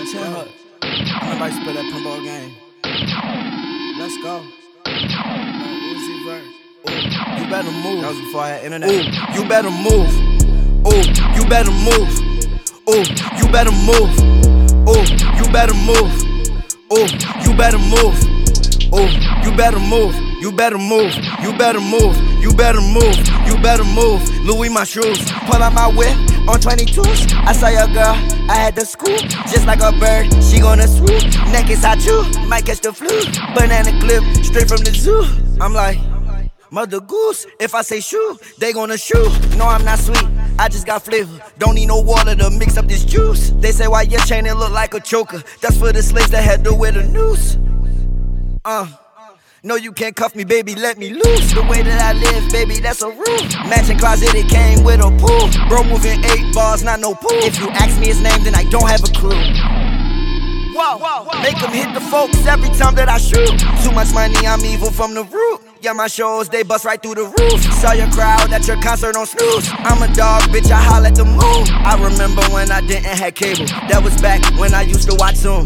10 hook. Everybody spit that pinball game. Let's go. Uzi Vert. Ooh, you better move. That was before I had internet. Ooh, you better move. Ooh, you better move. Ooh, you better move. Ooh, you better move. Ooh, you better move. Ooh, you better move. You better move. You better move. You better move. You better move. Louis my shoes. Pull out my whip on 22s. I saw your girl, I had to scoop. Just like a bird, she gonna swoop. Neck is hot too, might catch the flu. Banana clip, straight from the zoo. I'm like, mother goose. If I say shoe, they gonna shoot. No, I'm not sweet, I just got flavor. Don't need no water to mix up this juice. They say why your chain it look like a choker. That's for the slaves that had to wear the noose. No, you can't cuff me, baby, let me loose. The way that I live, baby, that's a rule. Matching closet, it came with a pool. Bro moving 8 bars, not no pool. If you ask me his name, then I don't have a clue. Whoa, make him hit the folks every time that I shoot. Too much money, I'm evil from the root. Yeah, my shows, they bust right through the roof. Saw your crowd at your concert on Snooze. I'm a dog, bitch, I holler at the moon. I remember when I didn't have cable. That was back when I used to watch Zoom.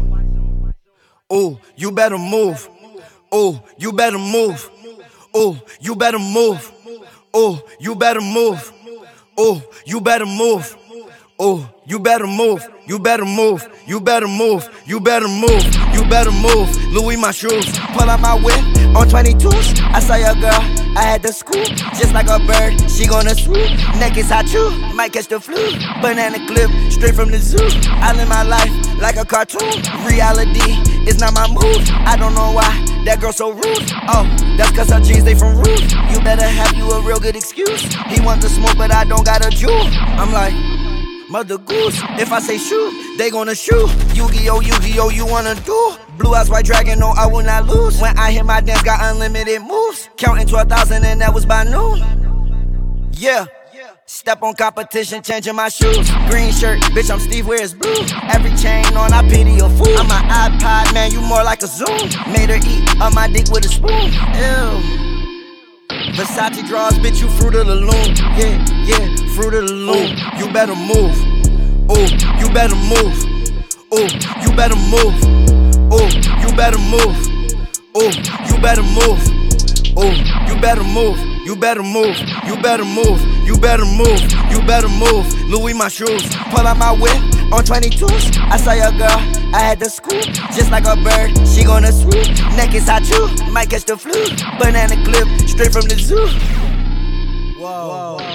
Ooh, you better move. Ooh, you better move. Ooh, you better move. Ooh, you better move. Ooh, you better move. Ooh, you better move. You better move. You better move. You better move. You better move. Louis my shoes. Pull out my whip on 22s. I saw your girl, I had to scoop. Just like a bird, she gonna swoop. Neck is hot too, might catch the flu. Banana clip, straight from the zoo. I live my life like a cartoon. Reality is not my move. I don't know why that girl so rude. Oh, that's cause her jeans, they from Rude. You better have you a real good excuse. He want the smoke, but I don't got a jewel. I'm like, mother goose. If I say shoot, they gonna shoot. Yu-Gi-Oh, Yu-Gi-Oh, you wanna do? Blue eyes, white dragon, no, I will not lose. When I hit my dance, got unlimited moves. Counting 12,000 and that was by noon. Yeah. Step on competition, changing my shoes. Green shirt, bitch, I'm Steve, where's blue? Every chain on, I pity a fool. I'm an iPod, man, you more like a Zoom. Made her eat up my dick with a spoon. Ew. Versace draws, bitch, you Fruit of the Loom. Yeah, Fruit of the Loom. You better move. Ooh, you better move. Ooh, you better move. Ooh, you better move. Ooh, you better move. Ooh, you better move. You better move. You better move. You better move. You better move. Louis my shoes. Pull out my whip on 22s. I saw your girl, I had to scoop. Just like a bird, she gonna swoop. Neck is hot too, might catch the flu. Banana clip, straight from the zoo. Whoa.